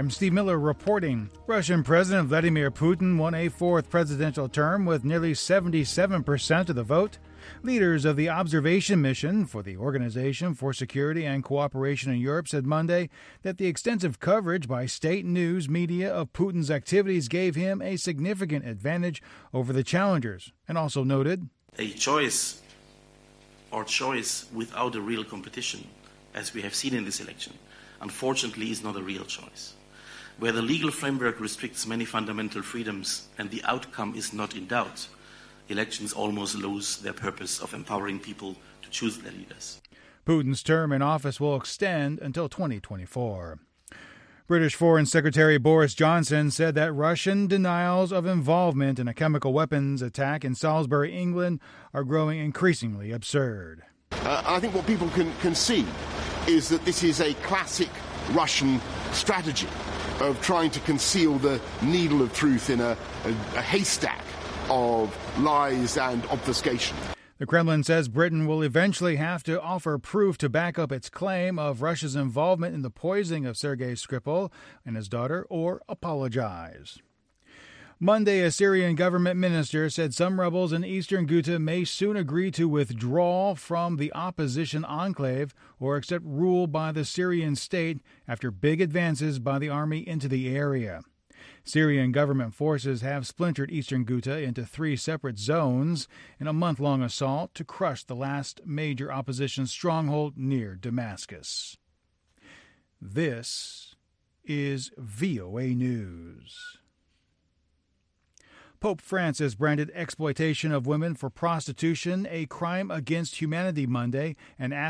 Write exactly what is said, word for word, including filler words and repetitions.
I'm Steve Miller reporting. Russian President Vladimir Putin won a fourth presidential term with nearly seventy-seven percent of the vote. Leaders of the observation mission for the Organization for Security and Cooperation in Europe said Monday that the extensive coverage by state news media of Putin's activities gave him a significant advantage over the challengers, and also noted, A choice or choice without a real competition, as we have seen in this election, unfortunately is not a real choice. Where the legal framework restricts many fundamental freedoms and the outcome is not in doubt, elections almost lose their purpose of empowering people to choose their leaders. Putin's term in office will extend until twenty twenty-four. British Foreign Secretary Boris Johnson said that Russian denials of involvement in a chemical weapons attack in Salisbury, England, are growing increasingly absurd. Uh, I think what people can, can see is that this is a classic Russian strategy of trying to conceal the needle of truth in a, a, a haystack of lies and obfuscation. The Kremlin says Britain will eventually have to offer proof to back up its claim of Russia's involvement in the poisoning of Sergei Skripal and his daughter, or apologize. Monday, a Syrian government minister said some rebels in eastern Ghouta may soon agree to withdraw from the opposition enclave or accept rule by the Syrian state after big advances by the army into the area. Syrian government forces have splintered eastern Ghouta into three separate zones in a month-long assault to crush the last major opposition stronghold near Damascus. This is V O A News. Pope Francis branded exploitation of women for prostitution a crime against humanity Monday and asked